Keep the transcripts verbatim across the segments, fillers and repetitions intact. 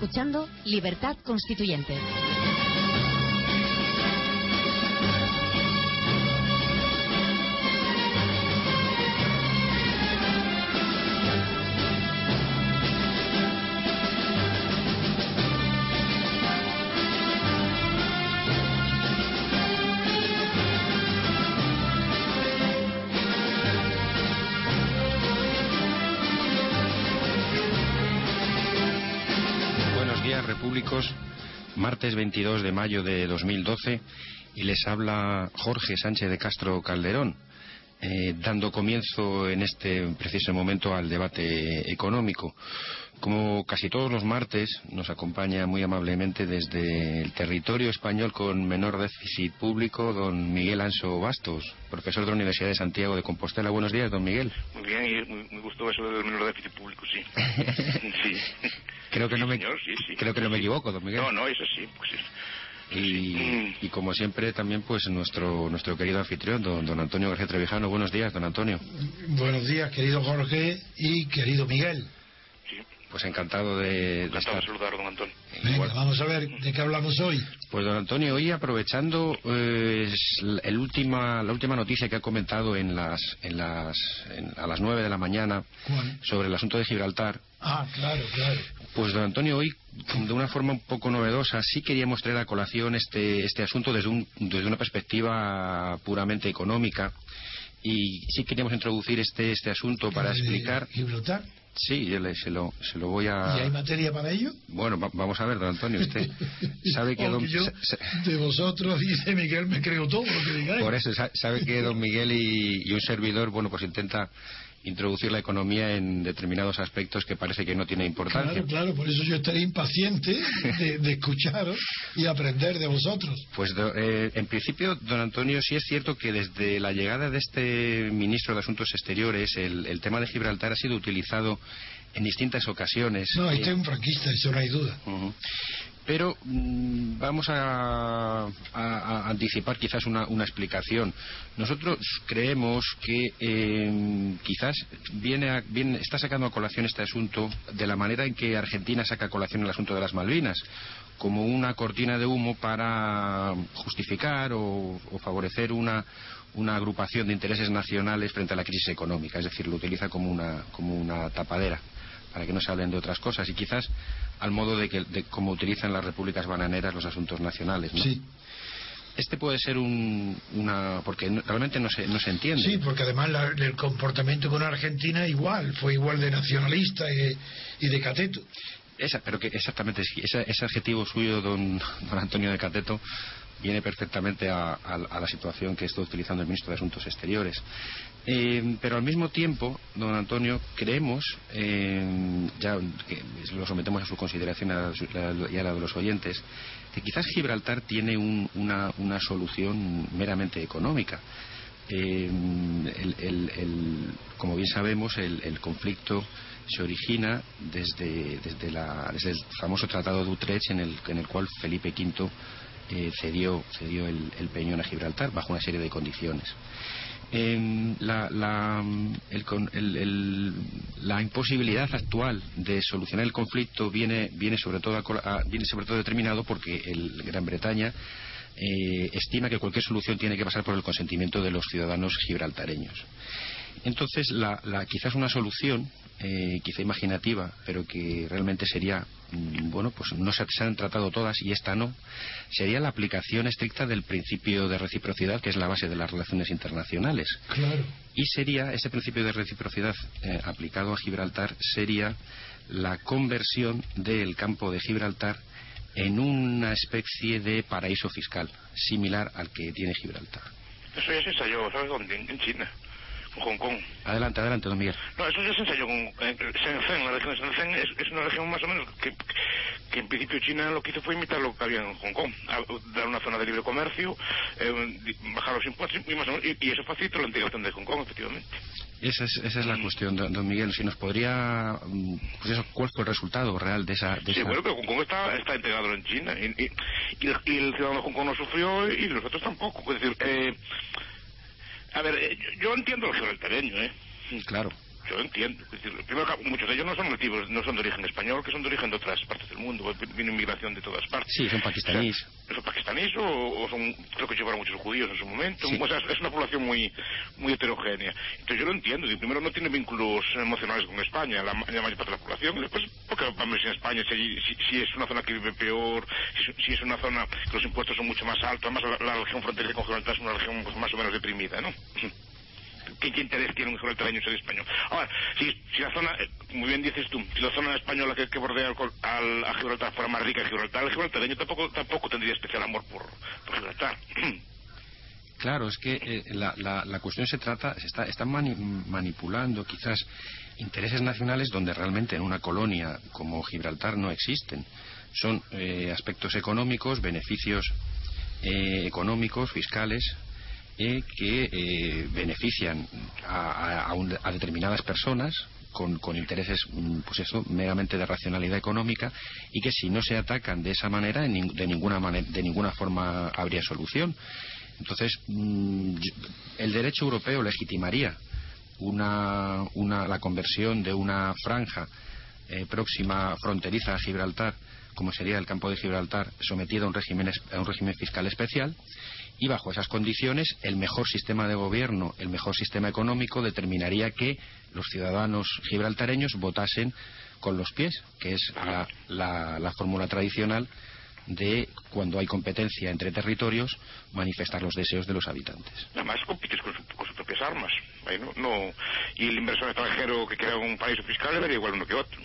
escuchando Libertad Constituyente. Repúblicos, martes veintidós de mayo de dos mil doce, y les habla Jorge Sánchez de Castro Calderón, eh, dando comienzo en este preciso momento al debate económico. Como casi todos los martes, nos acompaña muy amablemente desde el territorio español con menor déficit público don Miguel Anso Bastos, profesor de la Universidad de Santiago de Compostela. Buenos días, don Miguel. Muy bien, y me gustó eso del menor déficit público, sí. Sí. Creo que sí, no me, señor, sí, sí. creo que no me equivoco, don Miguel. No, no, eso sí, pues sí. Y, y como siempre también pues nuestro nuestro querido anfitrión don, don Antonio García Trevijano. Buenos días, don Antonio. Buenos días, querido Jorge y querido Miguel. Sí. Pues encantado de, encantado de estar. de saludar, don Antonio. Venga, Igual. Vamos a ver de qué hablamos hoy. Pues don Antonio, hoy aprovechando eh, el última la última noticia que ha comentado en las en las en, a las nueve de la mañana. ¿Cuál? Sobre el asunto de Gibraltar. Ah, claro, claro. Pues don Antonio, hoy de una forma un poco novedosa sí queríamos traer a colación este este asunto desde un desde una perspectiva puramente económica, y sí queríamos introducir este este asunto para explicar. ¿Gibraltar? Sí, yo le, se lo se lo voy a. ¿Y hay materia para ello? Bueno, va, vamos a ver, don Antonio, usted sabe que don yo, sa, de vosotros, dice Miguel, me creo todo lo que digáis. Por eso sabe que don Miguel y, y un servidor, bueno, pues intenta introducir la economía en determinados aspectos que parece que no tiene importancia. Claro, claro, por eso yo estaré impaciente de, de escucharos y aprender de vosotros. Pues eh, en principio, don Antonio, sí es cierto que desde la llegada de este ministro de Asuntos Exteriores el, el tema de Gibraltar ha sido utilizado en distintas ocasiones. No, este eh, es un franquista, eso no hay duda. Uh-huh. Pero mmm, vamos a, a, a anticipar quizás una, una explicación. Nosotros creemos que eh, quizás viene, a, viene está sacando a colación este asunto de la manera en que Argentina saca a colación el asunto de las Malvinas, como una cortina de humo para justificar o, o favorecer una, una agrupación de intereses nacionales frente a la crisis económica. Es decir, lo utiliza como una, como una tapadera para que no se hablen de otras cosas, y quizás al modo de que de cómo utilizan las repúblicas bananeras los asuntos nacionales, ¿no? Sí. Este puede ser un, una... porque realmente no se, no se entiende. Sí, porque además la, el comportamiento con Argentina igual, fue igual de nacionalista y, y de cateto. Esa, pero que exactamente, ese, ese adjetivo suyo, don, don Antonio de Cateto, viene perfectamente a, a, a la situación que está utilizando el ministro de Asuntos Exteriores. Eh, pero al mismo tiempo, don Antonio, creemos, eh, ya que lo sometemos a su consideración y a la de los oyentes, que quizás Gibraltar tiene un, una, una solución meramente económica. Eh, el, el, el, como bien sabemos, el, el conflicto se origina desde, desde, la, desde el famoso Tratado de Utrecht, en el, en el cual Felipe quinto eh, cedió, cedió el, el peñón a Gibraltar bajo una serie de condiciones. Eh, la, la, el, el, el, la imposibilidad actual de solucionar el conflicto viene, viene, sobre, todo a, a, viene sobre todo determinado porque el Gran Bretaña eh, estima que cualquier solución tiene que pasar por el consentimiento de los ciudadanos gibraltareños. Entonces, la, la, quizás una solución, eh, quizá imaginativa, pero que realmente sería, mmm, bueno, pues no se, se han tratado todas y esta no, sería la aplicación estricta del principio de reciprocidad, que es la base de las relaciones internacionales. Claro. Y sería, ese principio de reciprocidad eh, aplicado a Gibraltar, sería la conversión del campo de Gibraltar en una especie de paraíso fiscal, similar al que tiene Gibraltar. Eso ya se ensayó, ¿sabes dónde? En China. Hong Kong. Adelante, adelante, don Miguel. No, eso ya se ensayó con eh, Shenzhen. La región de Shenzhen es, es una región más o menos que, que en principio China lo que hizo fue imitar lo que había en Hong Kong, a, dar una zona de libre comercio, eh, bajar los impuestos y, más o menos, y, y eso facilitó la integración de Hong Kong, efectivamente. Esa es, esa es la cuestión, don, don Miguel. Si nos podría, pues eso, ¿cuál fue el resultado real de esa? De sí, esa... bueno, pero Hong Kong está, está integrado en China y, y, y, el, y el ciudadano de Hong Kong no sufrió y nosotros tampoco. Es decir, eh, a ver, eh, yo, yo entiendo el gibraltareño, ¿eh? Claro. yo entiendo. Es decir, primero, muchos de ellos no son nativos, no son de origen español, que son de origen de otras partes del mundo. Viene inmigración de todas partes. Sí, son pakistaníes. O sea, son pakistaníes o, o son, creo que llevaron muchos judíos en su momento. Sí. O sea, es una población muy muy heterogénea. Entonces yo lo entiendo. Y primero no tiene vínculos emocionales con España, la, la mayor parte de la población. Y después, porque vamos en España, si, si, si es una zona que vive peor, si, si es una zona que los impuestos son mucho más altos. Además, la, la región fronteriza con Gibraltar es una región pues, más o menos deprimida, ¿no? ¿Qué, ¿Qué interés tiene un gibraltareño ser español? Ahora, si, si la zona, muy bien dices tú, si la zona española que, que bordea al, al, a Gibraltar fuera más rica que Gibraltar, el gibraltareño tampoco, tampoco tendría especial amor por, por Gibraltar. Claro, es que eh, la, la, la cuestión se trata, se está, están mani manipulando quizás intereses nacionales donde realmente en una colonia como Gibraltar no existen. Son eh, aspectos económicos, beneficios eh, económicos, fiscales, Eh, que eh, benefician a, a, un, a determinadas personas con, con intereses, pues eso, meramente de racionalidad económica, y que si no se atacan de esa manera, de ninguna, manera, de ninguna forma habría solución. Entonces, mmm, el derecho europeo legitimaría una, una, la conversión de una franja eh, próxima fronteriza a Gibraltar, como sería el campo de Gibraltar, sometido a un régimen, a un régimen fiscal especial. Y bajo esas condiciones, el mejor sistema de gobierno, el mejor sistema económico, determinaría que los ciudadanos gibraltareños votasen con los pies, que es la, la, la fórmula tradicional de cuando hay competencia entre territorios, manifestar los deseos de los habitantes. Además, compites con, su, con sus propias armas. No, no, y el inversor extranjero que crea un paraíso fiscal le vería igual uno que otro.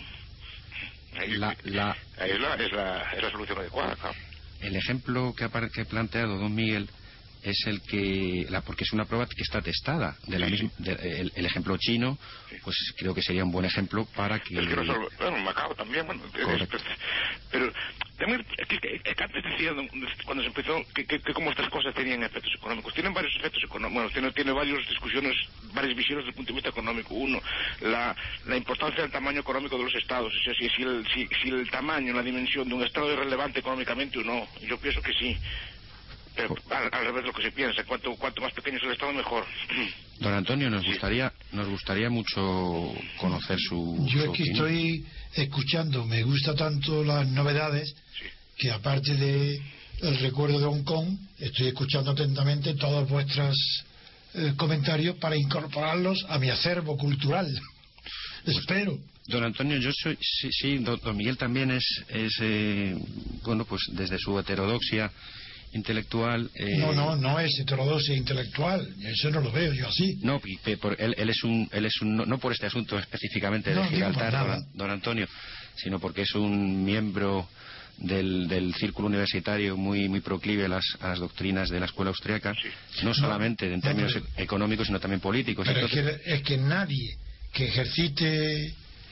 Ahí, la, la, ahí es, la, es, la, es la solución adecuada, claro. El ejemplo que ha, que ha planteado don Miguel es el que, la, porque es una prueba que está testada. De la sí, misma, de, el, el ejemplo chino, sí. Pues creo que sería un buen ejemplo para que... Es que no solo, bueno, Macao también, bueno, es, pero también, es que, es que antes decía, cuando se empezó, que, que, que como estas cosas tenían efectos económicos. Tienen varios efectos económicos, bueno, tiene, tiene varias discusiones, varias visiones desde el punto de vista económico. Uno, la, la importancia del tamaño económico de los estados, o sea, si, si, el, si, si el tamaño, la dimensión de un estado es relevante económicamente o no. Yo pienso que sí. Pero al, al revés de lo que se piensa, cuanto, cuanto más pequeño es el estado, mejor. Don Antonio, nos sí. gustaría nos gustaría mucho conocer su Yo su aquí opinión. Estoy escuchando, me gusta tanto las novedades, sí. que aparte de el recuerdo de Hong Kong, estoy escuchando atentamente todos vuestros eh, comentarios para incorporarlos a mi acervo cultural. Pues, espero. Don Antonio, yo soy, sí, sí don, don Miguel también es, es eh, bueno, pues desde su heterodoxia intelectual. Eh... No, no, no es heterodoxia intelectual, eso no lo veo yo así. No, por, él, él es un, él es un no, no por este asunto específicamente de no, Gibraltar, don, don Antonio, sino porque es un miembro del, del círculo universitario muy muy proclive a las, a las doctrinas de la escuela austriaca, sí. no solamente no, en términos no, pero, económicos, sino también políticos. Pero Entonces... es, que, es que nadie que ejercite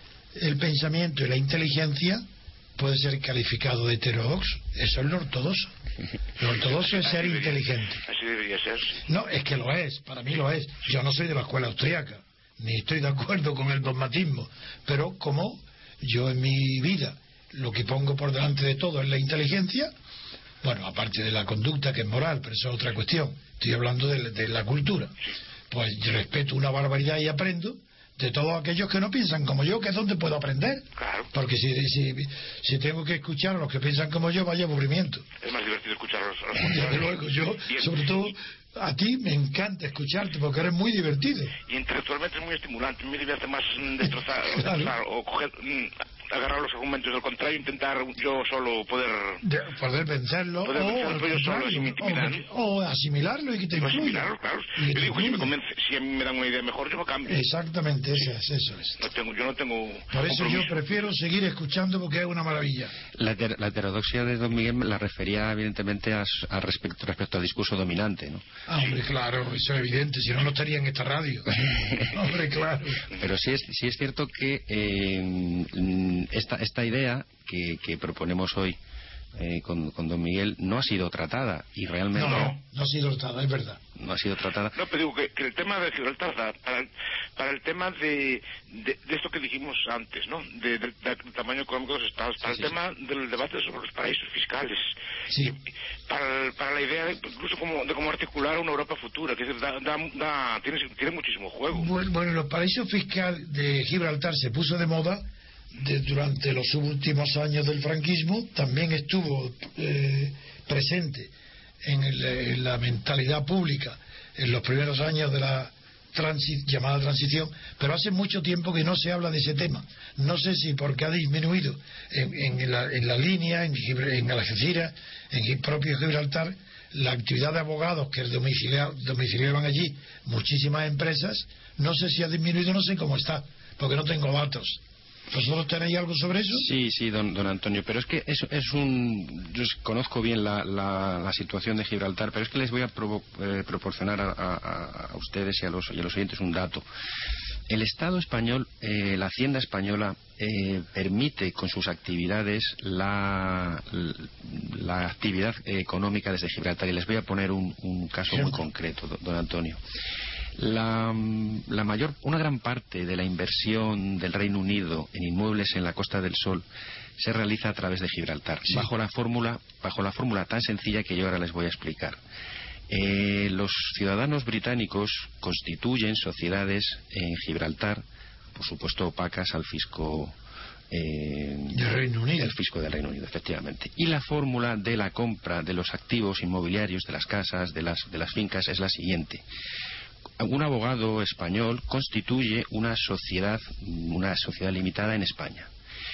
el pensamiento y la inteligencia puede ser calificado de heterodoxo. Eso es lo ortodoxo. Lo ortodoxo es ser inteligente. Así debería ser. No, es que lo es, para mí lo es. Yo no soy de la escuela austríaca, ni estoy de acuerdo con el dogmatismo, pero como yo en mi vida lo que pongo por delante de todo es la inteligencia, bueno, aparte de la conducta que es moral, pero eso es otra cuestión, estoy hablando de, de la cultura, pues respeto una barbaridad y aprendo de todos aquellos que no piensan como yo, que es donde puedo aprender. Claro. Porque si, si, si tengo que escuchar a los que piensan como yo, vaya aburrimiento. Es más divertido escuchar a los, a los Desde luego, yo, y, sobre todo, a ti me encanta escucharte porque eres muy divertido. Y intelectualmente es muy estimulante. Me divierte más destrozar, claro. destrozar o coger, agarrar los argumentos del contrario, intentar yo solo poder... De, poder vencerlo, poder o, vencerlo yo solo sin intimidar. O, o asimilarlo y que te incluya. Asimilarlo, claro. Y yo digo que si me convence, si a mí me dan una idea mejor, yo lo cambio. Exactamente, eso es, eso es. No tengo, yo no tengo... Por eso yo prefiero seguir escuchando porque es una maravilla. La, heter, la heterodoxia de don Miguel la refería evidentemente a, a respecto, respecto al discurso dominante, ¿no? Ah, hombre, claro, eso es evidente, si no, no estaría en esta radio. Hombre, claro. Pero sí es, sí es cierto que eh, esta, esta idea que, que proponemos hoy eh, con, con don Miguel no ha sido tratada y realmente... No, no, no ha sido tratada, es verdad. No ha sido tratada. No, pero digo que, que el tema de Gibraltar, para, para el tema de, de, de esto que dijimos antes, ¿no? De, de, de, del tamaño económico de los estados, para sí, el sí, tema sí. del debate sobre los paraísos fiscales, sí. para, para la idea de, incluso como, de cómo articular una Europa futura, que da, da, da, tiene, tiene muchísimo juego. Bueno, bueno, los paraísos fiscales de Gibraltar se puso de moda de, durante los últimos años del franquismo, también estuvo eh, presente en, el, en la mentalidad pública en los primeros años de la transi, llamada transición, pero hace mucho tiempo que no se habla de ese tema. No sé si porque ha disminuido en, en, la, en la línea, en, en Algeciras, en el propio Gibraltar, la actividad de abogados que domiciliaban allí muchísimas empresas. No sé si ha disminuido, no sé cómo está, porque no tengo datos. ¿Vosotros tenéis algo sobre eso? Sí, sí, don, don Antonio, pero es que es, es un... Yo conozco bien la, la, la situación de Gibraltar, pero es que les voy a pro, eh, proporcionar a, a, a ustedes y a, los, y a los oyentes un dato. El Estado español, eh, la Hacienda española, eh, permite con sus actividades la, la actividad económica desde Gibraltar. Y les voy a poner un, un caso muy concreto, don Antonio. La, la mayor, una gran parte de la inversión del Reino Unido en inmuebles en la Costa del Sol se realiza a través de Gibraltar, sí. bajo la fórmula, bajo la fórmula tan sencilla que yo ahora les voy a explicar. Eh, los ciudadanos británicos constituyen sociedades en Gibraltar, por supuesto opacas al fisco eh, del Reino Unido. El fisco del Reino Unido, efectivamente. Y la fórmula de la compra de los activos inmobiliarios, de las casas, de las, de las fincas, es la siguiente. Un abogado español constituye una sociedad, una sociedad limitada en España.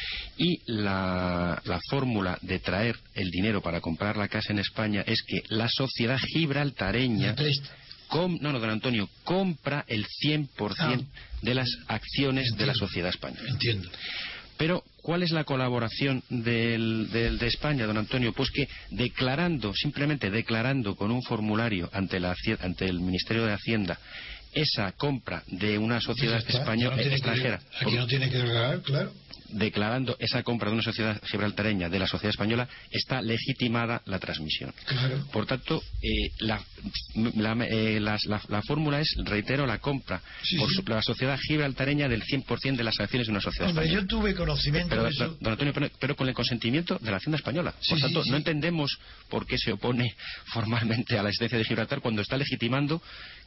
Y la, la fórmula de traer el dinero para comprar la casa en España es que la sociedad gibraltareña, com, no, no, don Antonio, compra el cien por ciento ah, de las acciones entiendo, de la sociedad española. Entiendo. Pero, ¿cuál es la colaboración del, del, de España, don Antonio? Pues que declarando, simplemente declarando con un formulario ante, la, ante el Ministerio de Hacienda esa compra de una sociedad española no extranjera. Que, aquí no tiene que declarar, claro. Declarando esa compra de una sociedad gibraltareña de la sociedad española, está legitimada la transmisión. Claro. Por tanto, eh, la, la, eh, la, la, la fórmula es, reitero, la compra sí, por sí. la sociedad gibraltareña del cien por ciento de las acciones de una sociedad Hombre, española. Yo tuve conocimiento pero, de eso. Don Antonio, pero, pero con el consentimiento de la Hacienda española. Por sí, tanto, sí, sí. no entendemos por qué se opone formalmente a la existencia de Gibraltar cuando está legitimando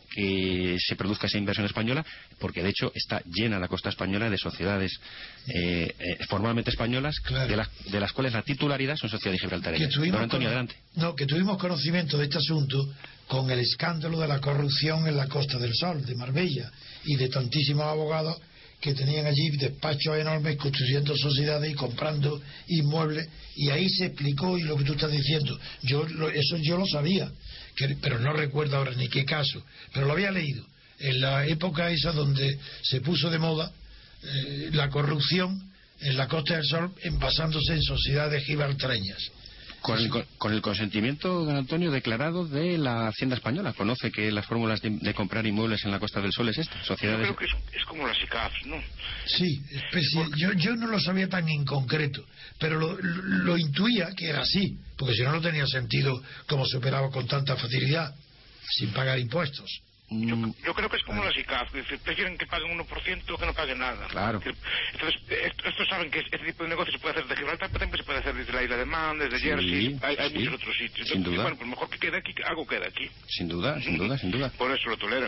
que se produzca esa inversión española, porque de hecho está llena la costa española de sociedades eh, eh, formalmente españolas, claro. de, la, de las cuales la titularidad son sociedades gibraltareñas. Don Antonio, con... adelante. No, que tuvimos conocimiento de este asunto con el escándalo de la corrupción en la Costa del Sol, de Marbella, y de tantísimos abogados que tenían allí despachos enormes construyendo sociedades y comprando inmuebles, y ahí se explicó, y lo que tú estás diciendo, yo lo, eso yo lo sabía, que, pero no recuerdo ahora ni qué caso, pero lo había leído en la época esa donde se puso de moda eh, la corrupción en la Costa del Sol, en basándose en sociedades gibraltareñas. Con el, con el consentimiento, don Antonio, declarado de la Hacienda española. Conoce que las fórmulas de, de comprar inmuebles en la Costa del Sol es esta. Sociedades... Yo creo que es, es como las I C A F, ¿no? Sí, especie, yo, yo no lo sabía tan en concreto, pero lo, lo, lo intuía que era así, porque si no, no tenía sentido cómo se operaba con tanta facilidad, sin pagar impuestos. Yo, yo creo que es como las I C A F, que prefieren que paguen uno por ciento que no paguen nada. Claro. Entonces, estos saben que este tipo de negocio se puede hacer desde Gibraltar, pero también se puede hacer desde la isla de Man, desde sí, Jersey, hay, hay sí, muchos otros sitios. Sin Entonces, duda. Bueno, pues mejor que quede aquí, algo queda aquí. Sin duda, sin duda, sin duda. Por eso lo toleran.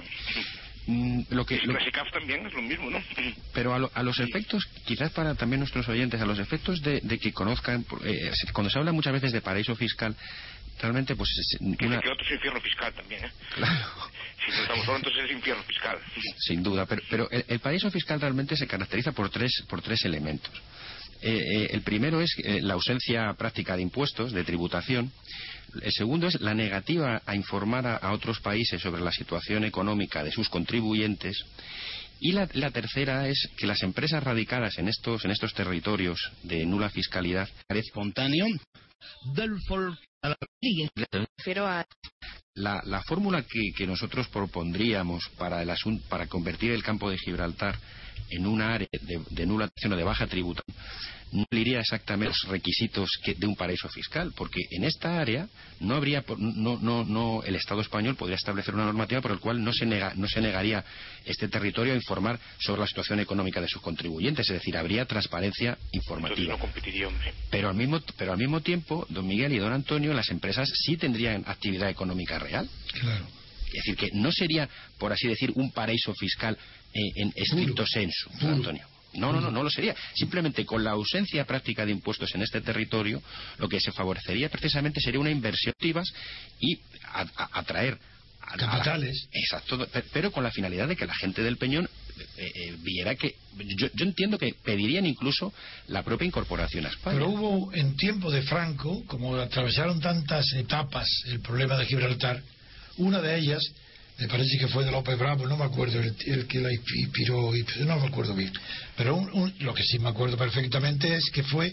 Mm, lo que, lo... La I C A F también es lo mismo, ¿no? Pero a, lo, a los efectos, quizás para también nuestros oyentes, a los efectos de, de que conozcan, eh, cuando se habla muchas veces de paraíso fiscal, realmente pues es una... que otro es infierno fiscal también, ¿eh? Claro. Si no estamos hablando, entonces es infierno fiscal. Sin duda, pero, pero el, el paraíso fiscal realmente se caracteriza por tres, por tres elementos. Eh, eh, el primero es eh, la ausencia práctica de impuestos, de tributación. El segundo es la negativa a informar a, a otros países sobre la situación económica de sus contribuyentes. Y la, la tercera es que las empresas radicadas en estos, en estos territorios de nula fiscalidad espontáneo del folk pero a... La, la fórmula que, que nosotros propondríamos para el asunto, para convertir el campo de Gibraltar en una área de, de nula taxación o de baja tributación, no cumpliría exactamente los requisitos que de un paraíso fiscal, porque en esta área no habría, no, no, no, el Estado español podría establecer una normativa por la cual no se, nega, no se negaría este territorio a informar sobre la situación económica de sus contribuyentes, es decir, habría transparencia informativa. No competiría, hombre. Pero al mismo, pero al mismo tiempo, don Miguel y don Antonio, las empresas sí tendrían actividad económica real. Claro. Es decir, que no sería, por así decir, un paraíso fiscal eh, en estricto Puro. sensu, don Puro. Antonio. No, no, no, no lo sería. Simplemente con la ausencia práctica de impuestos en este territorio, lo que se favorecería precisamente sería una inversión activas y a, a, atraer a, capitales. A la, exacto, pero con la finalidad de que la gente del Peñón eh, eh, viera que... Yo, yo entiendo que pedirían incluso la propia incorporación a España. Pero hubo en tiempo de Franco, como atravesaron tantas etapas el problema de Gibraltar, una de ellas, me parece que fue de López Bravo, no me acuerdo el, el que la inspiró, no me acuerdo bien, pero un, un, lo que sí me acuerdo perfectamente es que fue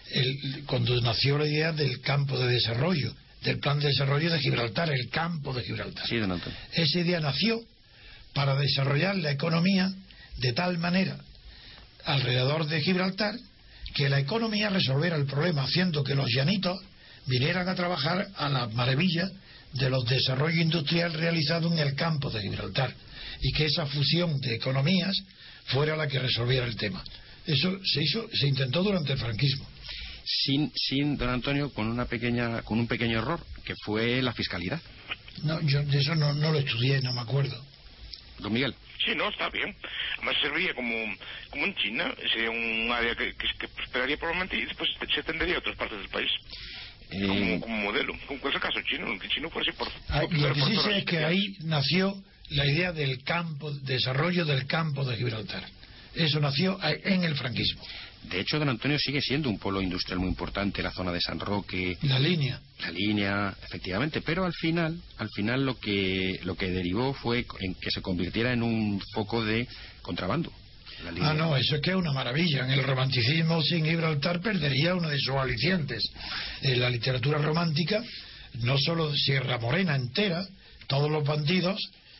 el, cuando nació la idea del campo de desarrollo, del plan de desarrollo de Gibraltar, el campo de Gibraltar. Sí, don Antonio. Esa idea nació para desarrollar la economía de tal manera alrededor de Gibraltar que la economía resolviera el problema, haciendo que los llanitos vinieran a trabajar a las maravillas de los desarrollos industriales realizados en el campo de Gibraltar, y que esa fusión de economías fuera la que resolviera el tema. Eso se hizo, se intentó durante el franquismo. Sin, sin don Antonio, con una pequeña, con un pequeño error, que fue la fiscalidad. No, yo de eso no, no lo estudié, no me acuerdo. Don Miguel. Sí, no, está bien. Además serviría como, como en China, sería un área que, que, que prosperaría probablemente y después se extendería a otras partes del país. Eh... Como, como modelo. Como en ese caso chino, que chino fuese por... Ah, por lo que por sí toda sé la es que sociedad. ahí nació la idea del campo, desarrollo del campo de Gibraltar. Eso nació en el franquismo. De hecho, don Antonio, sigue siendo un polo industrial muy importante, la zona de San Roque, La línea. la línea, efectivamente, pero al final, al final lo que lo que derivó fue en que se convirtiera en un foco de contrabando. La línea. Ah, no, eso es que es una maravilla. En el romanticismo, sin Gibraltar perdería uno de sus alicientes. En la literatura romántica, no solo Sierra Morena entera, todos los bandidos,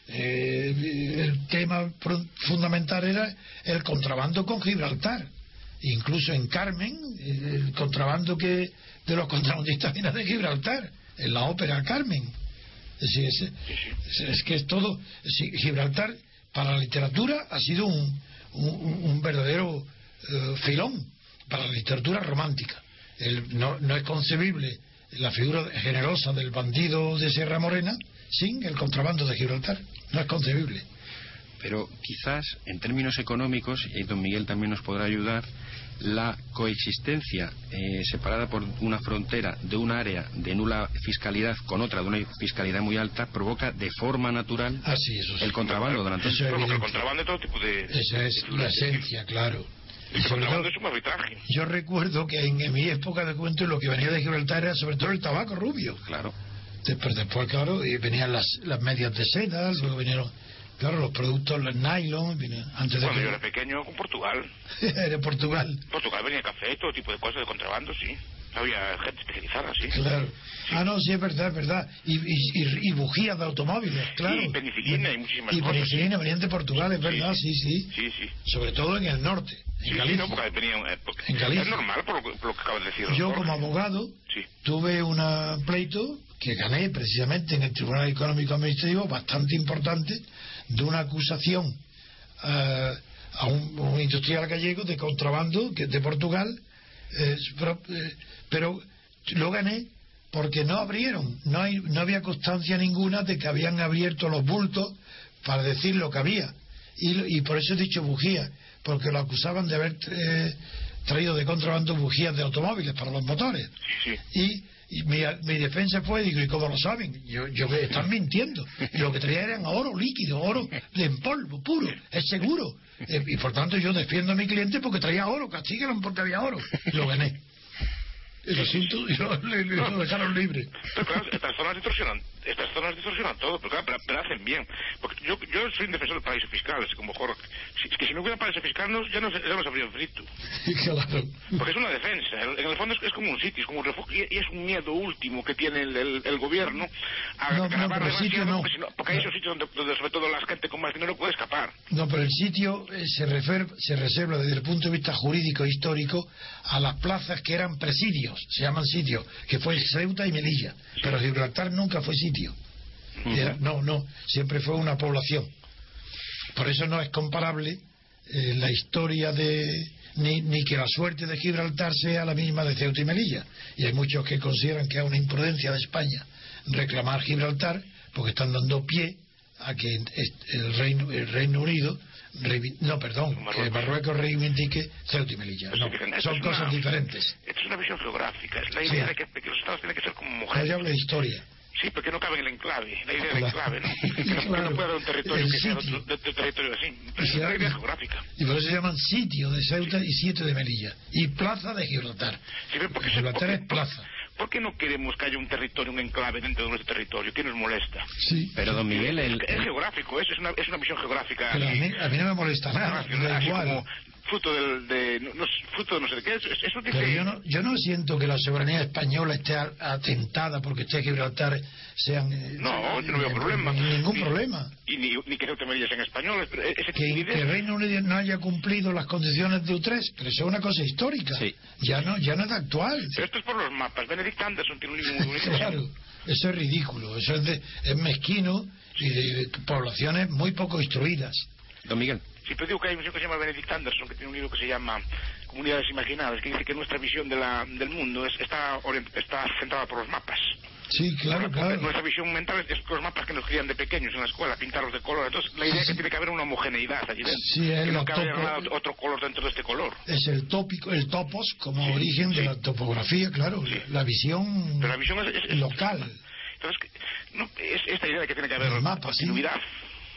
eh, el tema fundamental era el contrabando con Gibraltar. Incluso en Carmen, el contrabando que de los contrabandistas viene de Gibraltar, en la ópera Carmen. Es, decir, es, es, es que es todo. Gibraltar, para la literatura, ha sido un, un, un verdadero uh, filón para la literatura romántica. El, no, no es concebible la figura generosa del bandido de Sierra Morena sin el contrabando de Gibraltar. No es concebible. Pero quizás, en términos económicos, y don Miguel también nos podrá ayudar, la coexistencia eh, separada por una frontera de un área de nula fiscalidad con otra de una fiscalidad muy alta provoca de forma natural ah, sí, eso sí. el contrabando, don Antonio. Eso es Bueno, evidente. el contrabando de todo tipo de... Esa es de la esencia, claro. Y El sobre contrabando todo, es un arbitraje. yo recuerdo que en, en mi época de juventud lo que venía de Gibraltar era sobre todo el tabaco rubio. Claro. Después, después claro, y venían las, las medias de seda, luego vinieron, claro, los productos, los nylon, vinieron, antes de Cuando que... yo era pequeño, con Portugal. era Portugal. En Portugal venía café, todo tipo de cosas de contrabando, sí. Había gente especializada, sí. Claro. Ah, no, sí, es verdad, es verdad. Y, y, y, y bujías de automóviles, claro. Y penicilina y muchísimas y cosas. Y penicilina venían de Portugal, es verdad, sí, sí. Sí, sí. Sobre todo en el norte, en Sí, Galicia. sí, no, porque venían, eh, porque En Galicia. Es normal por lo, que- por lo que acabas de decir. Yo Jorge. como abogado Sí. tuve un pleito que gané precisamente en el Tribunal Económico Administrativo bastante importante de una acusación uh, a un, un industrial gallego de contrabando que de Portugal, eh, pero, eh, pero lo gané porque no abrieron, no hay, no había constancia ninguna de que habían abierto los bultos para decir lo que había, y, y por eso he dicho bujía, porque lo acusaban de haber eh, traído de contrabando bujías de automóviles para los motores. Sí, sí. Y, y mi, mi defensa fue, digo, ¿y cómo lo saben? Yo, yo que están mintiendo. Y lo que traía eran oro líquido, oro en polvo, puro, es seguro. Eh, y por tanto yo defiendo a mi cliente porque traía oro, castíguenlo porque había oro. Y lo gané. El asunto, y lo, le- le- lo dejaron libre. Pero claro, estas zonas distorsionan estas zonas distorsionan todo, pero, claro, pero, pero hacen bien. Porque yo, yo soy un defensor del paraíso fiscal, así como mejor. Si, es que si no hubiera paraíso fiscal, no, ya no ya nos habrían frito. Claro. Porque es una defensa. En, en el fondo es, es como un sitio, es como un refugio, y es un miedo último que tiene el, el, el gobierno a no, grabar no, demasiado, no. porque, si no, porque hay esos sitios donde, donde sobre todo la gente con más dinero puede escapar. No, pero el sitio eh, se, refer, se reserva desde el punto de vista jurídico e histórico a las plazas que eran presidios, se llaman sitios, que fue Ceuta y Melilla, pero Gibraltar nunca fue sitio. Era, no, no, siempre fue una población. Por eso no es comparable eh, la historia de ni, ni que la suerte de Gibraltar sea la misma de Ceuta y Melilla. Y hay muchos que consideran que es una imprudencia de España reclamar Gibraltar porque están dando pie a que el Reino, el Reino Unido no, perdón, que Marruecos reivindique Ceuta y Melilla. No, son cosas una, diferentes. Esto es una visión geográfica, es la idea sí. de, que, de que los estados tienen que ser como mujeres. No, yo hablo de historia. Sí, porque no cabe en el enclave, la idea del enclave, ¿no? Que no, claro. no puede haber un territorio el que sea de, de, de territorio así. Pero es una idea geográfica. Y por eso se llaman sitio de Ceuta y sitio de Melilla. Y plaza de Gibraltar. Sí, porque Gibraltar porque, es plaza. ¿Por qué no queremos que haya un territorio, un enclave dentro de nuestro territorio? ¿Qué nos molesta? Sí. Pero, don Miguel... El... Es, es geográfico, es, es, una, es una visión geográfica. Pero a mí, a mí no me molesta nada, me da igual. Como fruto del, de... No, no, fruto de no sé de qué, eso, eso dice... Pero yo no, yo no siento que la soberanía española esté atentada porque esté Gibraltar sean... No, yo no veo problema. Ningún ni, problema. Y ni, ni que Ceuta y Melilla sean españoles. Pero ese que, que el Reino Unido no haya cumplido las condiciones de Utrecht, pero eso es una cosa histórica. Sí. Ya no ya no es actual. Pero esto es por los mapas. Benedict Anderson tiene un libro muy bonito. Claro, eso es ridículo. Eso es, de, es mezquino y de, de poblaciones muy poco instruidas. Don Miguel. Sí, pero digo que hay un señor que se llama Benedict Anderson, que tiene un libro que se llama Comunidades Imaginadas, que dice que nuestra visión de la, del mundo es, está, está centrada por los mapas. Sí, claro, Porque claro. Nuestra visión mental es los mapas que nos crían de pequeños en la escuela, pintarlos de color. Entonces, la idea sí, es que sí. tiene que haber una homogeneidad allí dentro. Sí, es que no cabe topo... otro color dentro de este color. Es el tópico, el topos como sí, origen sí. de la topografía, claro, sí. la, la visión Pero la visión es, es, es local. Entonces, no, es esta idea de que tiene que haber mapa, continuidad. Sí.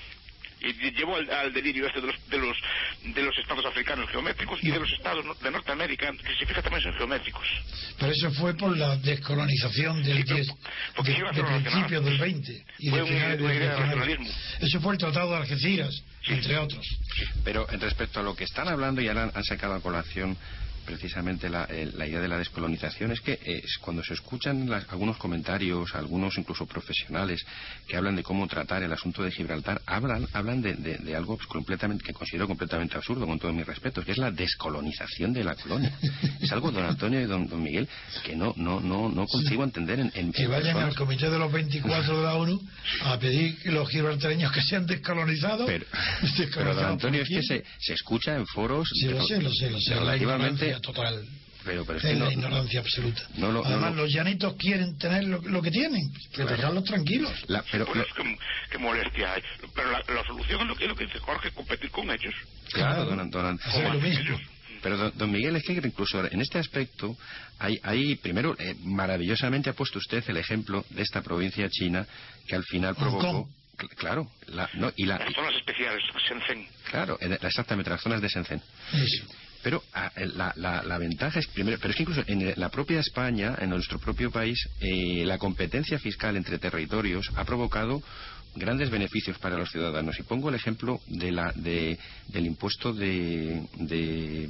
Y llevó al, al delirio este de los, de los de los estados africanos geométricos y de los estados de Norteamérica, que se fija también son geométricos. Pero eso fue por la descolonización del sí, diez, de, de principios del veinte y fue de finales una, una del nacionalismo. Eso fue el Tratado de Algeciras, sí. entre otros. Pero respecto a lo que están hablando, ya han, han sacado a colación precisamente la, eh, la idea de la descolonización, es que eh, cuando se escuchan las, algunos comentarios, algunos incluso profesionales que hablan de cómo tratar el asunto de Gibraltar, hablan hablan de, de, de algo completamente que considero completamente absurdo, con todos mis respetos, que es la descolonización de la colonia. Es algo, don Antonio y don, don Miguel, que no no no no consigo sí. entender en, en que en vayan personas. al comité de los veinticuatro de la ONU a pedir que los gibraltareños que sean descolonizados. Pero, pero don Antonio, es que se, se escucha en foros sí, lo sé, lo sé, lo sé, relativamente total. Pero, pero es, es que la no, ignorancia absoluta. No, no, Además, no, no. los llanitos quieren tener lo, lo que tienen, pero claro. dejarlos tranquilos. La, pero, pues lo... que, que molestia hay. Pero la, la solución es lo que, es lo que dice Jorge, competir con ellos. Claro, don Antonio. Lo mismo. Pero don, don Miguel, es que incluso en este aspecto hay, hay primero, eh, maravillosamente ha puesto usted el ejemplo de esta provincia china que al final provocó... Claro, la, no, y la, las zonas especiales, Shenzhen. Claro, exactamente, las zonas de Shenzhen. Eso. Pero la, la, la ventaja es, primero, pero es que incluso en la propia España, en nuestro propio país, eh, la competencia fiscal entre territorios ha provocado grandes beneficios para los ciudadanos. Y pongo el ejemplo de la, de, del impuesto de, de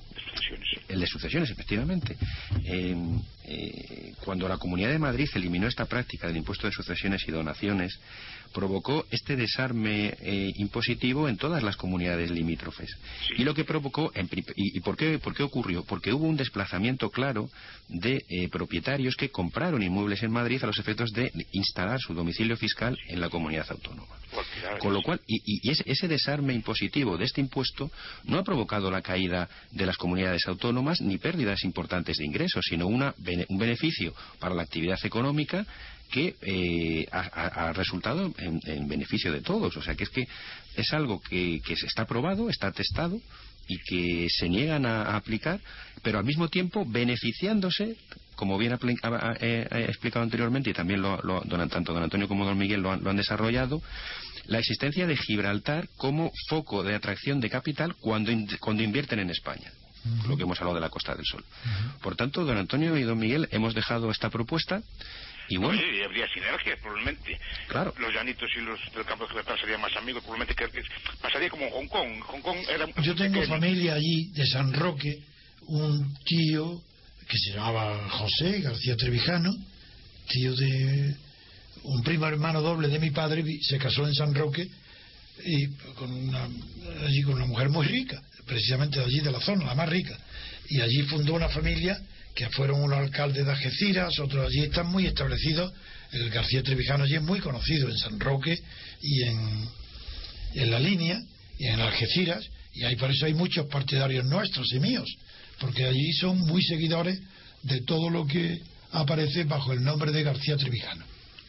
el de sucesiones, efectivamente. Eh, eh, cuando la Comunidad de Madrid eliminó esta práctica del impuesto de sucesiones y donaciones, provocó este desarme eh, impositivo en todas las comunidades limítrofes. Sí. Y lo que provocó, en, y, y por, qué, por qué ocurrió? Porque hubo un desplazamiento claro de eh, propietarios que compraron inmuebles en Madrid a los efectos de instalar su domicilio fiscal en la comunidad autónoma. Con lo cual, y, y ese, ese desarme impositivo de este impuesto no ha provocado la caída de las comunidades autónomas ni pérdidas importantes de ingresos, sino una, un beneficio para la actividad económica que eh, ha, ha resultado en, en beneficio de todos. O sea, que es que es algo que, que está probado, está testado y que se niegan a, a aplicar, pero al mismo tiempo beneficiándose, como bien ha, ha, he, he explicado anteriormente, y también lo, lo, don, tanto don Antonio como don Miguel lo han, lo han desarrollado, la existencia de Gibraltar como foco de atracción de capital cuando, in, cuando invierten en España. Uh-huh. Lo que hemos hablado de la Costa del Sol. Uh-huh. Por tanto, don Antonio y don Miguel, hemos dejado esta propuesta Y bueno, sí, habría sinergias, probablemente. Claro. Los llanitos y los del campo de Gibraltar serían más amigos, probablemente que, que pasaría como en Hong Kong. Hong Kong era Yo tengo pequeño. familia allí, de San Roque, un tío que se llamaba José García Trevijano, tío de un primo hermano doble de mi padre, se casó en San Roque y con una, allí con una mujer muy rica, precisamente de allí de la zona, la más rica, y allí fundó una familia que fueron unos alcaldes de Algeciras, otros allí están muy establecidos. El García Trevijano allí es muy conocido en San Roque y en, en La Línea y en Algeciras, y hay, por eso hay muchos partidarios nuestros y míos, porque allí son muy seguidores de todo lo que aparece bajo el nombre de García Trevijano.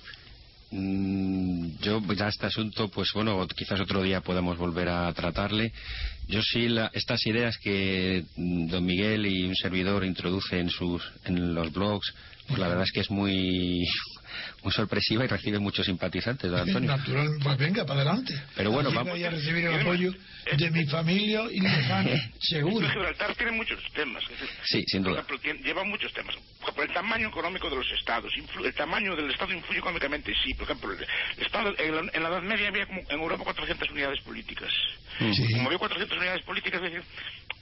Mm, yo ya este asunto, pues bueno, quizás otro día podamos volver a tratarle. Yo sí, la, estas ideas que mm, don Miguel y un servidor introduce en sus en los blogs, pues la verdad es que es muy muy sorpresiva y recibe muchos simpatizantes, don Antonio. Natural, pues venga, para adelante. Pero bueno, Allí vamos voy a recibir el apoyo de mi familia y lejano, seguro. Gibraltar tiene muchos temas. Sí, sin duda. Por ejemplo, tiene, lleva muchos temas. Por ejemplo, el tamaño económico de los estados. Influ, el tamaño del estado influye económicamente, sí. Por ejemplo, el estado, en, la, en la Edad Media había como, en Europa cuatrocientas unidades políticas. Sí. Como había cuatrocientas unidades políticas, es decir,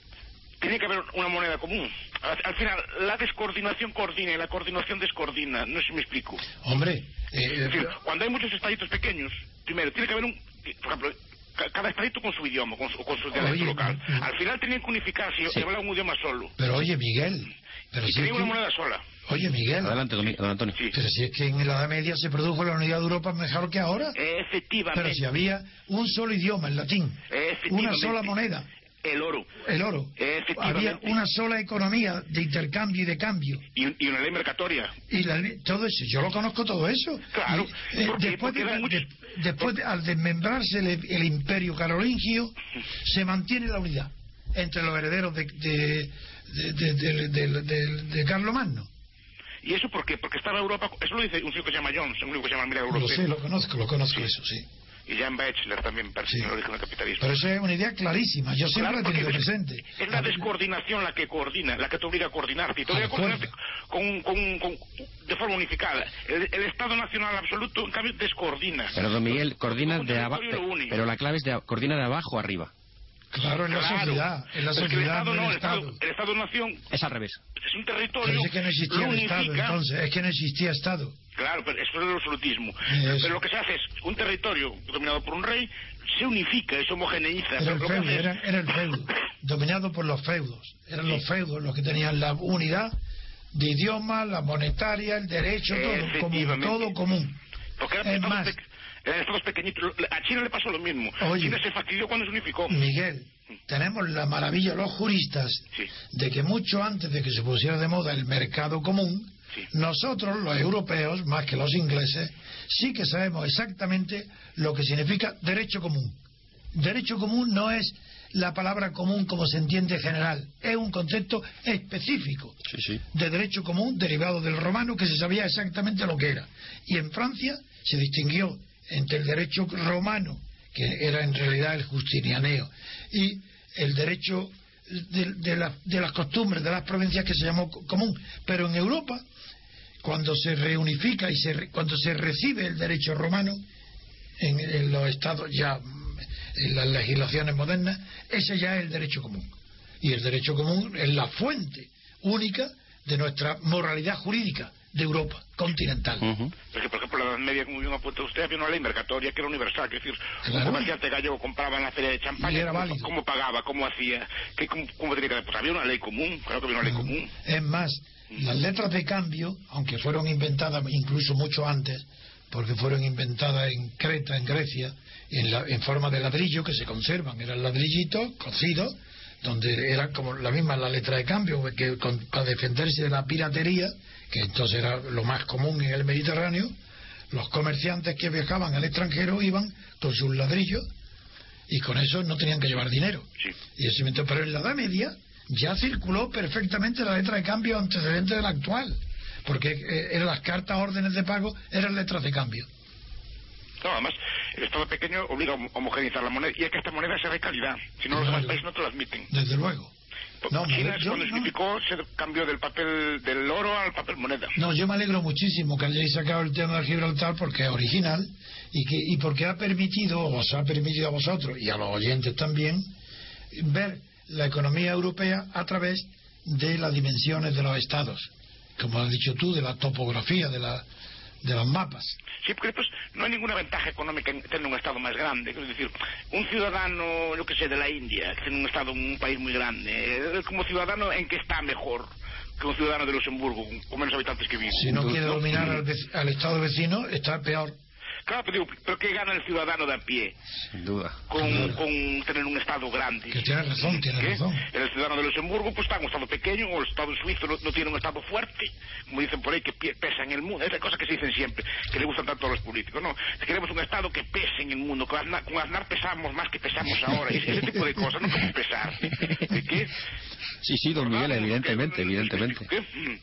tiene que haber una moneda común. Al, al final, la descoordinación coordina y la coordinación descoordina. No sé si me explico. Hombre, eh, Es decir, cuando hay muchos estaditos pequeños, primero, tiene que haber un... Por ejemplo, cada estadito con su idioma, con su, con su dialecto Oye, local. no, Al final tienen que unificarse y sí. hablar un idioma solo. pero oye, Miguel, pero Y si es tienen una que, moneda sola. oye, Miguel, Adelante, don, don Antonio. Sí. pero si es que en la Edad Media se produjo la unidad de Europa mejor que ahora. Efectivamente. Pero si había un solo idioma, el latín, Efectivamente. una sola moneda, El oro. el oro, Efectivamente. había una sola economía de intercambio y de cambio, Y, y una ley mercatoria. y la- todo eso, yo lo conozco todo eso. Claro, Y, eh, porque- después, porque de, eran muchos- de- después de- al desmembrarse el, el imperio carolingio, se mantiene la unidad entre los herederos de, de, de, de, de- de- de- de Carlomagno. ¿Y eso por qué? Porque estaba Europa... Eso lo dice un chico que se llama Jones, un libro que se llama Mira Lo Europeo. sé, lo conozco, lo conozco eso, sí. Y Jan Bechler también, para Sí. el origen del capitalismo. Pero eso es una idea clarísima, yo siempre Claro, la he tenido porque es- presente. Es la descoordinación la que coordina, la que te obliga a coordinarte. Y te obliga a De acuerdo. coordinarte con, con, con, de forma unificada. El, el Estado Nacional absoluto, en cambio, descoordina. Pero don Miguel, coordina Un de abajo, territorio lo une. pero la clave es de coordina de abajo arriba. Claro, en la Claro. sociedad, en la Pero es que sociedad, el no Estado en no, el el Estado. Estado, el Estado-Nación Es al revés. es un territorio, Pero es que no existía lo el Estado unifica. entonces, es que no existía Estado. Claro, pero eso es el absolutismo. Eso. Pero lo que se hace es, un territorio dominado por un rey se unifica, se homogeneiza. Era el Lo que feudo, hace es- era, era el feudo, dominado por los feudos. Eran los feudos los que tenían la unidad de idioma, la monetaria, el derecho, todo común, Efectivamente. todo común. Porque eran Es estados, más, pe- eran estados pequeñitos. A China le pasó lo mismo. Oye. China se fastidió cuando se unificó. Miguel, tenemos la maravilla, los juristas, Sí. de que mucho antes de que se pusiera de moda el mercado común, Sí. nosotros, los europeos, más que los ingleses, sí que sabemos exactamente lo que significa derecho común. Derecho común no es la palabra común como se entiende general, es un concepto específico Sí, sí. de derecho común derivado del romano que se sabía exactamente lo que era. Y en Francia se distinguió entre el derecho romano, que era en realidad el justinianeo, y el derecho de, de, la- de las costumbres de las provincias que se llamó co- común. Pero en Europa, cuando se reunifica y se, re- cuando se recibe el derecho romano en, en los estados ya, en las legislaciones modernas, ese ya es el derecho común. Y el derecho común es la fuente única de nuestra moralidad jurídica de Europa continental. Ujú. Porque, por ejemplo, en la Edad Media, como bien apunta usted, había una ley mercatoria que era universal. Es decir, Claro. un comerciante gallego compraba en la feria de Y champaña, era ¿cómo, válido. cómo pagaba? ¿Cómo hacía? ¿Qué, cómo, cómo tenía que...? Pues había una ley común, claro que había una ley común. Es más, las letras de cambio, aunque fueron inventadas incluso mucho antes, porque fueron inventadas en Creta, en Grecia, en, la- en forma de ladrillo que se conservan, eran ladrillitos cocidos, donde era como la misma la letra de cambio, que con- para defenderse de la piratería, que entonces era lo más común en el Mediterráneo, los comerciantes que viajaban al extranjero iban con sus ladrillos y con eso no tenían que llevar dinero. Sí. Y eso inventó. Pero en la Edad Media ya circuló perfectamente la letra de cambio antecedente de la actual, porque eh, eran las cartas órdenes de pago, eran letras de cambio. No, además, el Estado pequeño obliga a homo- homogeneizar la moneda y es que esta moneda sea de calidad. Si no, los Claro. demás países no te lo admiten. Desde luego. No, China yo, cuando se no. unificó se cambió del papel del oro al papel moneda. No, yo me alegro muchísimo que hayáis sacado el tema de Gibraltar porque es original y que y porque ha permitido, o os ha permitido a vosotros y a los oyentes también, ver la economía europea a través de las dimensiones de los estados, como has dicho tú, de la topografía, de la de los mapas. Sí, porque pues no hay ninguna ventaja económica en tener un estado más grande. Es decir, un ciudadano, yo que sé, de la India, que tiene un estado, un país muy grande, eh, como ciudadano, ¿en qué está mejor que un ciudadano de Luxemburgo, con menos habitantes que vive? Si no quiere dominar al, vec- al estado vecino, está peor. Claro, pero, digo, pero ¿qué gana el ciudadano de a pie? Sin duda. Con, Claro. con tener un estado grande. Que tiene razón, tiene ¿Qué? razón. El ciudadano de Luxemburgo pues está en un estado pequeño, o el estado suizo no, no tiene un estado fuerte, como dicen por ahí, que pie- pesa en el mundo. Es la cosa que se dicen siempre, que le gustan tanto a los políticos, ¿no? Queremos un estado que pese en el mundo. Con Aznar, con Aznar pesamos más que pesamos ahora. Ese, ese tipo de cosas, no como pesar. ¿De qué? Sí, sí, don Miguel, evidentemente, ¿Qué? evidentemente. ¿Qué? Mm.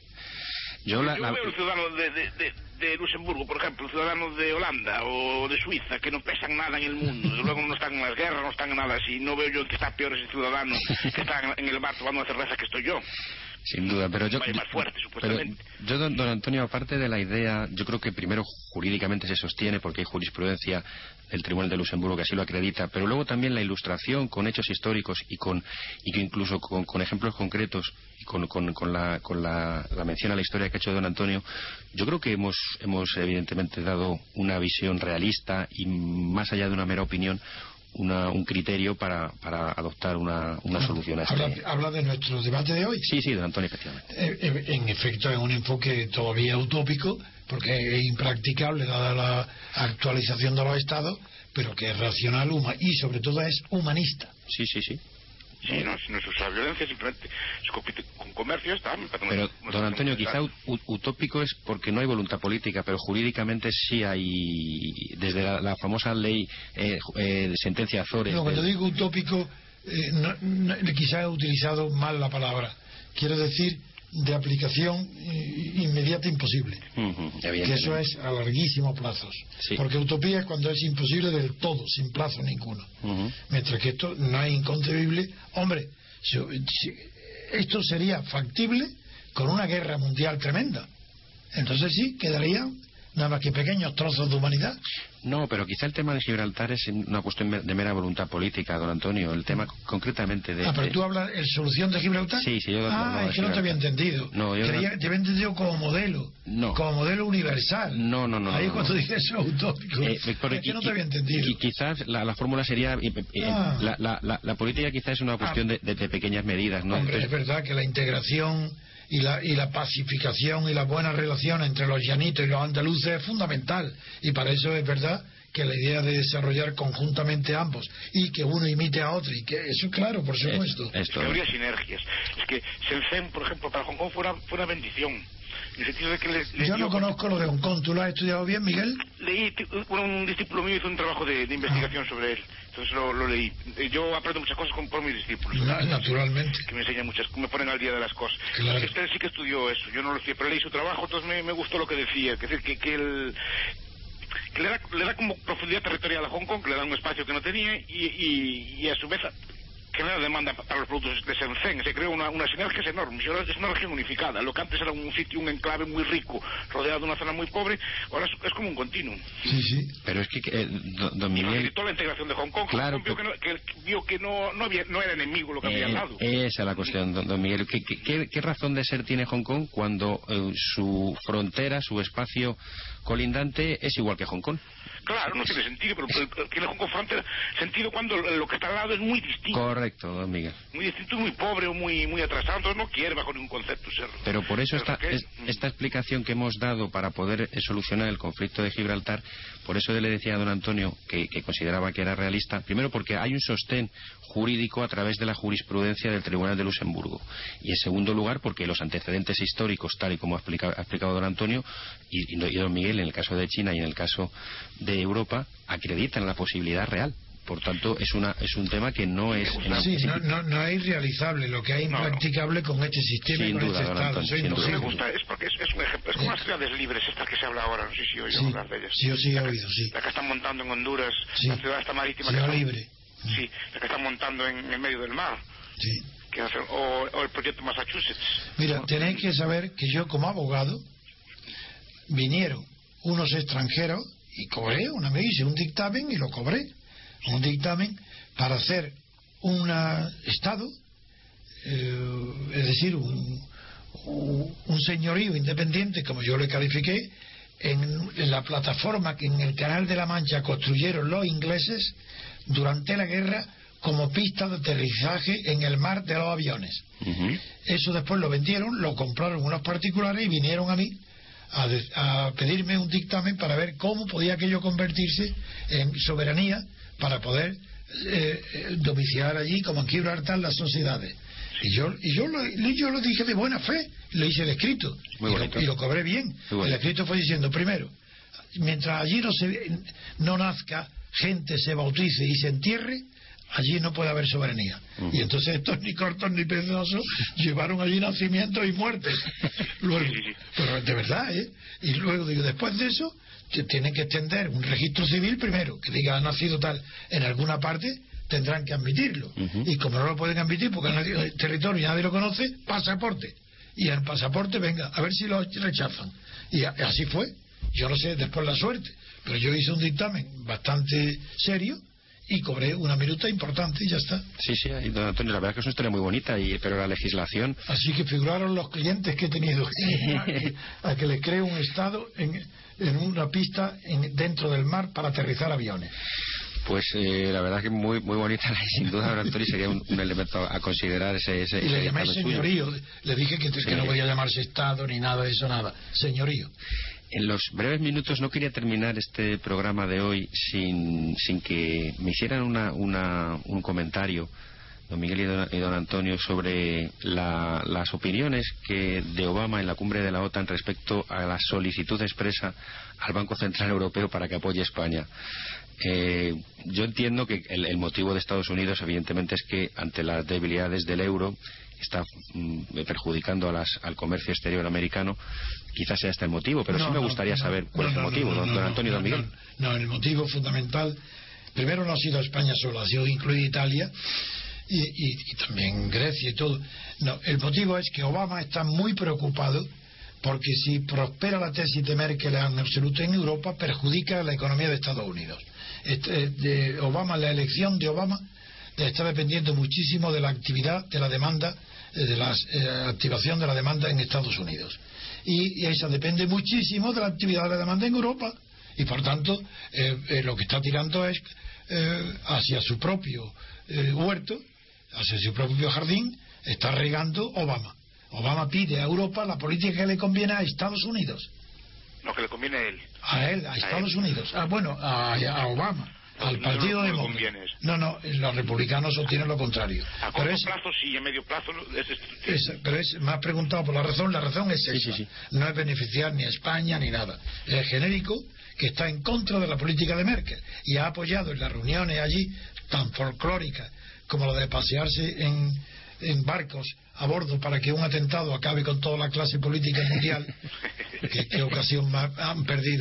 Yo la, Yo la- veo el ciudadano de, de, de, de Luxemburgo, por ejemplo, el ciudadano de Holanda o de Suiza, que no pesan nada en el mundo, desde luego no están en las guerras, no están en nada así. No veo yo que está peor ese ciudadano que está en, en el bar tomando una cerveza que estoy yo. Sin duda, pero yo, Vaya más fuerte, pero supuestamente. yo, don, don Antonio, aparte de la idea, yo creo que primero jurídicamente se sostiene porque hay jurisprudencia del Tribunal de Luxemburgo que así lo acredita, pero luego también la ilustración con hechos históricos y con y que incluso con, con ejemplos concretos y con, con, con, la, con la, la mención a la historia que ha hecho don Antonio, yo creo que hemos, hemos evidentemente dado una visión realista y más allá de una mera opinión, Una, un criterio para, para adoptar una, una solución a este. Habla, habla de nuestro debate de hoy. Sí, sí, don Antonio, efectivamente. Eh, eh, En efecto, es un enfoque todavía utópico, porque es impracticable dada la actualización de los estados, pero que es racional huma- y sobre todo es humanista. Sí, sí, sí. Sí, no, no se usa violencia, simplemente se compite con comercio, está. Pero, don Antonio, quizá ut- utópico es porque no hay voluntad política, pero jurídicamente sí hay, desde la, la famosa ley, eh, eh, sentencia Azores. No, cuando del- digo utópico, eh, no, no, quizás he utilizado mal la palabra. Quiero decir de aplicación eh, inmediata imposible. Ujú, Que evidentemente. eso es a larguísimos plazos. Sí. Porque utopía es cuando es imposible del todo, sin plazo ninguno. Ujú. Mientras que esto no es inconcebible. Hombre, si- si- esto sería factible con una guerra mundial tremenda. Entonces sí, quedarían nada más que pequeños trozos de humanidad. No, pero quizá el tema de Gibraltar es una cuestión de mera voluntad política, don Antonio. El tema concretamente de... Ah, pero de- tú hablas de solución de Gibraltar. Sí, sí, yo Ah, hablaba de es que no te había Gibraltar. entendido. No, yo Creía, no- te había entendido como modelo. No. Como modelo universal. No, no, no, Ahí no, cuando no. dices eso utópico. Eh, pero es que qui- no te qui- había entendido. qui- Quizás la, la fórmula sería... eh, eh, Ah. la, la, la, la política quizás es una cuestión de, de- de pequeñas medidas, ¿no? Hombre, Entonces, es verdad que la integración y la, y la pacificación y la buena relación entre los llanitos y los andaluces es fundamental. Y para eso es verdad que la idea de desarrollar conjuntamente ambos y que uno imite a otro, y que eso, claro, por supuesto. es- esto Que habría sinergias. Es que Shenzhen, por ejemplo, para Hong Kong fue una, fue una bendición. En el sentido de que le, le Yo dio- no conozco lo de Hong Kong. ¿Tú lo has estudiado bien, Miguel? Leí, t- un, un discípulo mío hizo un trabajo de, de investigación Ah. sobre él. Entonces lo, lo leí. Eh, Yo aprendo muchas cosas con, por mis discípulos. Na- naturalmente. Que me enseñan muchas, que me ponen al día de las cosas. Claro. Este sí que estudió eso. Yo no lo sé, pero leí su trabajo, entonces me, me gustó lo que decía. Es decir, que, que el... que le da, le da como profundidad territorial a Hong Kong, que le da un espacio que no tenía y, y, y a su vez genera demanda para los productos de Shenzhen. Se creó una, una sinergia enorme. Ahora es una región unificada. Lo que antes era un sitio, un enclave muy rico, rodeado de una zona muy pobre, ahora es, es como un continuo. Sí, sí. pero es que, eh, don, don Y Miguel... facilitó la integración de Hong Kong. Claro, Hong Kong vio, que no, que, vio que no, no, había, no era enemigo lo que había al Eh, lado. esa es la cuestión, don, don Miguel. ¿Qué, qué- qué, qué razón de ser tiene Hong Kong cuando eh, su frontera, su espacio colindante es igual que Hong Kong? Claro, no tiene sentido, pero, pero tiene Hong Kong frontera sentido cuando lo que está al lado es muy distinto. Correcto, don Miguel. Muy distinto, muy pobre o muy, muy atrasado, entonces no quiere bajo ningún concepto ser. Pero por eso ser esta, que- es- esta explicación que hemos dado para poder eh, solucionar el conflicto de Gibraltar, por eso le decía a don Antonio que, que consideraba que era realista, primero porque hay un sostén jurídico a través de la jurisprudencia del Tribunal de Luxemburgo, y en segundo lugar porque los antecedentes históricos, tal y como ha explicado, ha explicado don Antonio y, y, y don Miguel en el caso de China y en el caso de Europa, acreditan la posibilidad real. Por tanto, es una es un tema que no es... en- Sí, es no, no, no es irrealizable. Lo que hay No, no. impracticable con este sistema y Sin con duda, este don Estado. Antonio, Eso es sin duda. Lo que me imposible. gusta es porque es, es un ejemplo, es como las ciudades libres estas que se habla ahora, no sé si oído Sí, hablar de ellas. sí, yo sí he oído, sí. La que están montando en Honduras, Sí. la ciudad esta marítima que Ciudad están- libre. Sí, la que están montando en el medio del mar. Sí. que hacer, o, o el proyecto Massachusetts. Mira, tenéis que saber que yo como abogado vinieron unos extranjeros y cobré, una me hice un dictamen y lo cobré, un dictamen para hacer un estado, eh, es decir, un, un, un señorío independiente, como yo le califiqué, en, en la plataforma que en el Canal de la Mancha construyeron los ingleses durante la guerra como pista de aterrizaje en el mar de los aviones. Uh-huh. Eso después lo vendieron, lo compraron unos particulares y vinieron a mí a, de, a pedirme un dictamen para ver cómo podía aquello convertirse en soberanía para poder eh, domiciliar allí como en Gibraltar las sociedades. Y yo y yo lo, yo lo dije de buena fe, le hice el escrito y lo, y lo cobré bien. El escrito fue diciendo, primero, mientras allí no se no nazca gente, se bautice y se entierre, allí no puede haber soberanía. Uh-huh. Y entonces estos ni cortos ni perezosos llevaron allí nacimientos y muertes. Luego, pero de verdad, ¿eh? Y luego digo, después de eso, que tienen que extender un registro civil primero, que diga ha nacido tal en alguna parte, tendrán que admitirlo. Uh-huh. Y como no lo pueden admitir porque en el territorio y nadie lo conoce, pasaporte. Y en el pasaporte, venga, a ver si lo rechazan. Y a, así fue. Yo no sé después la suerte, pero yo hice un dictamen bastante serio y cobré una minuta importante y ya está. Sí, sí, y don Antonio, la verdad es que es una historia muy bonita, y pero la legislación... Así que figuraron los clientes que he tenido a que, a que les cree un estado en, en una pista en, dentro del mar para aterrizar aviones. Pues eh, la verdad que muy muy bonita, sin duda, don Antonio, sería un, un elemento a considerar ese... ese y le ese llamé señorío, suyo. Le dije que, sí. que no podía llamarse estado ni nada de eso, nada, señorío. En los breves minutos no quería terminar este programa de hoy sin, sin que me hicieran una, una, un comentario, don Miguel y don, y don Antonio, sobre la, las opiniones que de Obama en la cumbre de la OTAN respecto a la solicitud expresa al Banco Central Europeo para que apoye a España. Eh, yo entiendo que el, el motivo de Estados Unidos evidentemente es que ante las debilidades del euro está mm, perjudicando a las, al comercio exterior americano. Quizás sea este el motivo, pero no, sí me gustaría no, saber cuál no, es el motivo, no, no, don, don Antonio y don Miguel. No, no, el motivo fundamental, primero no ha sido España solo, ha sido incluida Italia y, y, y también Grecia y todo. No, el motivo es que Obama está muy preocupado porque si prospera la tesis de Merkel en absoluto en Europa, perjudica la economía de Estados Unidos. Este, de Obama, la elección de Obama está dependiendo muchísimo de la actividad, de la demanda, de la eh, activación de la demanda en Estados Unidos. Y, y esa depende muchísimo de la actividad de la demanda en Europa. Y por tanto, eh, eh, lo que está tirando es eh, hacia su propio eh, huerto, hacia su propio jardín, está regando Obama. Obama pide a Europa la política que le conviene a Estados Unidos. Lo que le conviene a él. A él, a, a Estados él. Unidos. Ah, bueno, a, a Obama. Al Partido Demócrata. No, no, los republicanos sostienen lo contrario. A corto es, plazo sí, a medio plazo es, es, pero es, me has preguntado por la razón, la razón es esa. Sí, sí, sí. No es beneficiar ni a España ni nada. Es genérico que está en contra de la política de Merkel y ha apoyado en las reuniones allí tan folclóricas como la de pasearse en, en barcos a bordo para que un atentado acabe con toda la clase política mundial. ¿Qué, qué ocasión más han perdido?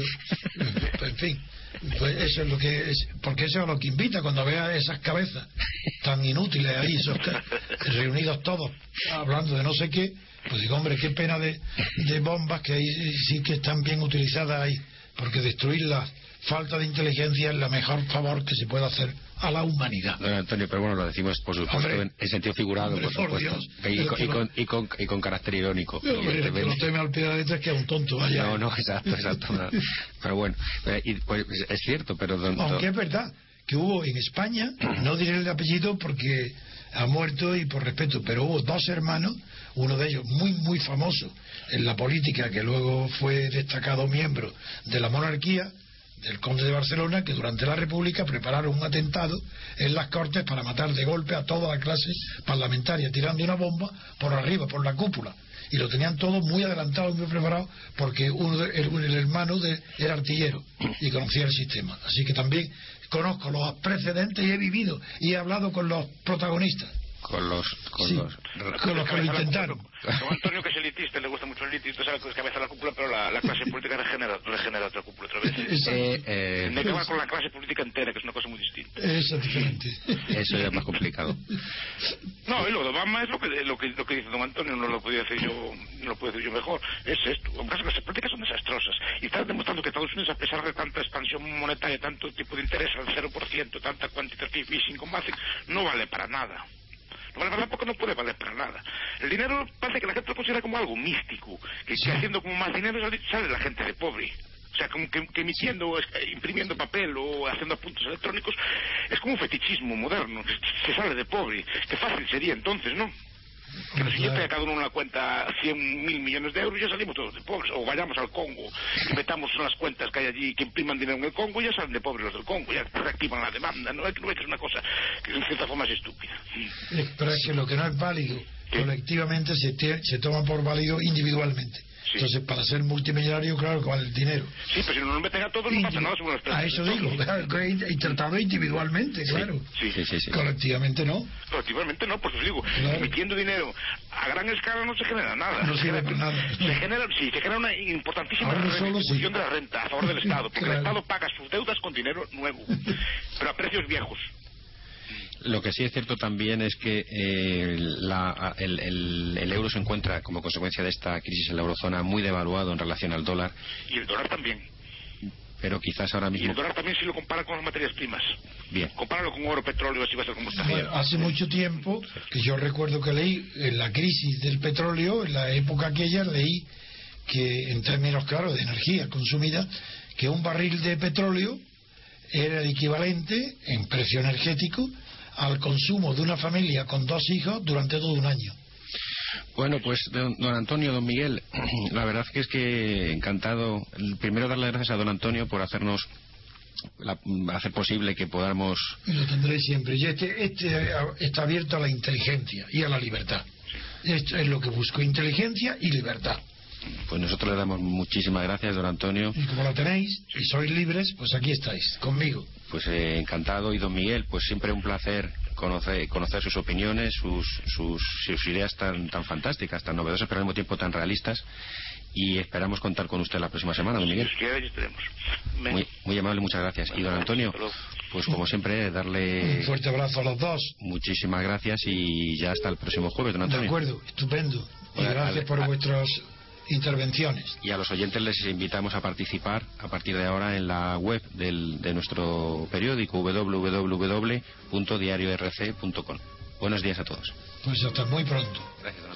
En fin. Pues eso es lo que es, porque eso es lo que invita cuando vea esas cabezas tan inútiles ahí, esos reunidos todos hablando de no sé qué, pues digo, hombre, qué pena de, de bombas que ahí sí que están bien utilizadas ahí, porque destruir la falta de inteligencia es la mejor favor que se puede hacer a la humanidad. Don Antonio, pero bueno, lo decimos por supuesto hombre, en, en sentido figurado, hombre, por supuesto, por y, con, y, con, y, con, y con carácter irónico. Pero, hombre, que no teme al pie de la letra es que es un tonto, vaya. No, no, exacto, exacto. No. Pero bueno, y, pues, es cierto, pero... Don, Aunque don... es verdad que hubo en España, no diré el apellido porque ha muerto y por respeto, pero hubo dos hermanos, uno de ellos muy, muy famoso en la política, que luego fue destacado miembro de la monarquía, del conde de Barcelona, que durante la República prepararon un atentado en las Cortes para matar de golpe a toda la clase parlamentaria, tirando una bomba por arriba, por la cúpula, y lo tenían todo muy adelantado y muy preparado porque uno de, el, el hermano de, era artillero y conocía el sistema, así que también conozco los precedentes y he vivido y he hablado con los protagonistas. con los con sí, los, con los que lo intentaron. Don Antonio, que es elitista, le gusta mucho el elitista, sabe que es cabeza de la cúpula, pero la, la clase política regenera, regenera otra cúpula otra vez. eh, eh, Me acaba con la clase política entera, que es una cosa muy distinta. Eso es diferente. Eso ya es más complicado. No, y lo de Obama es lo que, lo que, lo que dice don Antonio, no lo podía decir yo, no lo puedo decir yo mejor. Es esto. Lo que pasa es que las políticas son desastrosas. Y están demostrando que Estados Unidos, a pesar de tanta expansión monetaria, tanto tipo de interés al cero por ciento, tanta quantitative easing como hacen, no vale para nada. No vale para nada porque no puede valer para nada. El dinero parece que la gente lo considera como algo místico, que, que haciendo como más dinero sale, sale la gente de pobre. O sea, como que, que emitiendo, imprimiendo papel o haciendo apuntes electrónicos, es como un fetichismo moderno, se sale de pobre. Qué fácil sería entonces, ¿no? Que si yo tenga cada uno una cuenta cien mil millones de euros, ya salimos todos de pobres. O vayamos al Congo y metamos unas cuentas que hay allí que impriman dinero en el Congo, ya salen de pobres los del Congo, ya reactivan la demanda. No es que, no es, que es una cosa que en cierta forma es estúpida. Pero es que lo que no es válido ¿qué? Colectivamente se, te, se toma por válido individualmente. Sí. Entonces, para ser multimillonario, claro que vale el dinero. Sí, pero si no nos meten a todos, no pasa nada. A eso digo, claro, y tratado individualmente, sí, claro. Sí, sí, sí, sí. Colectivamente no. Colectivamente no, pues os digo, claro. Emitiendo dinero a gran escala no se genera nada. No sirve para nada. Se genera, sí, se genera una importantísima redistribución sí. de la renta a favor del Estado, porque claro. el Estado paga sus deudas con dinero nuevo, pero a precios viejos. Lo que sí es cierto también es que eh, la, el, el, el euro se encuentra como consecuencia de esta crisis en la eurozona muy devaluado en relación al dólar. Y el dólar también. Pero quizás ahora mismo... Y el dólar también si lo compara con las materias primas. Bien. Compáralo con oro, petróleo, así va a ser como está. Bueno, hace mucho tiempo que yo recuerdo que leí en la crisis del petróleo, en la época aquella, leí que en términos claros de energía consumida, que un barril de petróleo era el equivalente en precio energético al consumo de una familia con dos hijos durante todo un año. Bueno, pues don, don Antonio, don Miguel, la verdad que es que encantado. Primero darle gracias a don Antonio por hacernos la, hacer posible que podamos... Y lo tendré siempre. Y este, este está abierto a la inteligencia y a la libertad. Esto es lo que busco, inteligencia y libertad. Pues nosotros le damos muchísimas gracias, don Antonio. Y como lo tenéis y sois libres, pues aquí estáis, conmigo. Pues eh, encantado. Y don Miguel, pues siempre un placer conocer, conocer sus opiniones, sus, sus, sus ideas tan, tan fantásticas, tan novedosas, pero al mismo tiempo tan realistas. Y esperamos contar con usted la próxima semana, don Miguel. Muy, muy amable, muchas gracias. Y don Antonio, pues como siempre, darle... Un fuerte abrazo a los dos. Muchísimas gracias y ya hasta el próximo jueves, don Antonio. De acuerdo, estupendo. Y gracias por vuestras intervenciones. Y a los oyentes les invitamos a participar a partir de ahora en la web del, de nuestro periódico doble u doble u doble u punto diario r c punto com. Buenos días a todos. Pues hasta muy pronto. Gracias.